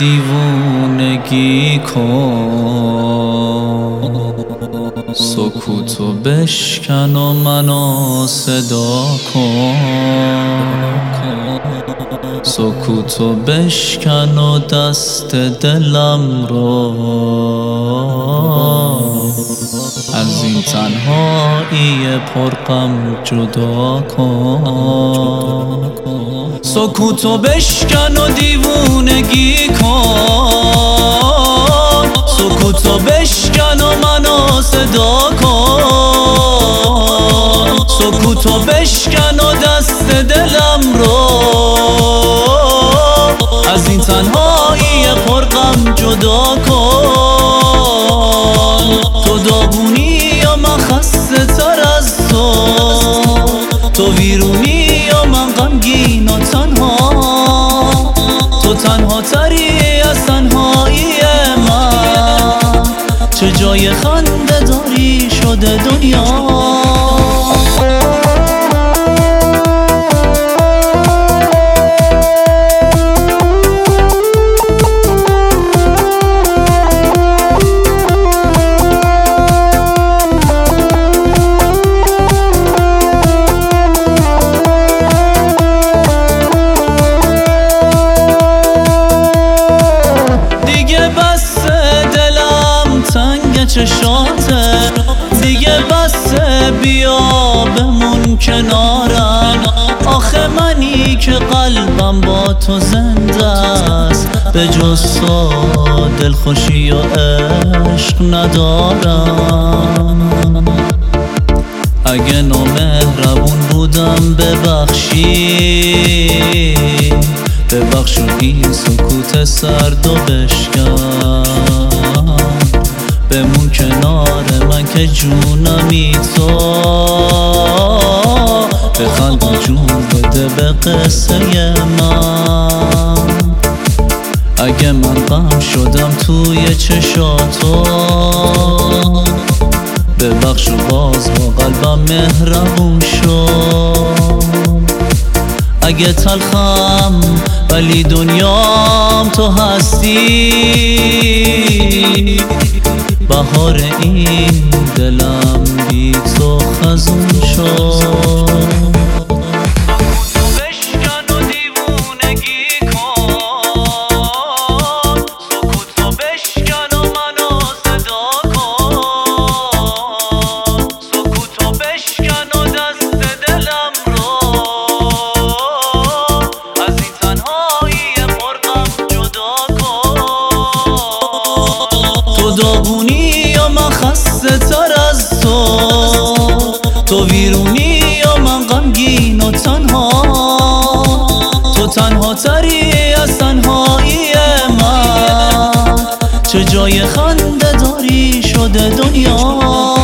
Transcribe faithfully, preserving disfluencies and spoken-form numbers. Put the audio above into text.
دیوونگی کن، سکوتو بشکن و منو صدا کن، سکوتو بشکن و دست دلم رو از این تنهایی پرغم جدا کن. سکوتو بشکن و دیوونگی کن، سکوتو بشکن و منو صدا کن، سکوتو بشکن و دست دلم رو از این تنهایی پرغم جدا کن. تو داغونی یا من خسته تر از تو، تو ویرونی یا من غمگین و تنها، تو تنها تری از تنهایی من، چه جای خنده داری شده دنیا. چشاته دیگه بسه، بیا بمون کنارم، آخه منی که قلبم با تو زنده است، به جز تو دلخوشی و عشق ندارم. اگه نامهربون بودم ببخشی، ببخش و این سکوت سرد و بشکن، بمون کنار من که جونمی تو، بخند و جون بده به قصه من. اگه من غم شدم توی چشاتو، ببخش و باز با قلبم مهربون شو. اگه تلخم ولی دنیام تو هستی، بهار این دلم بی تو خزون شد. داغونی یا من خسته تر از تو، تو ویرونی یا من غمگین و تنها، تو تنها تری از تنهایی من، چه جای خنده داری شده دنیا.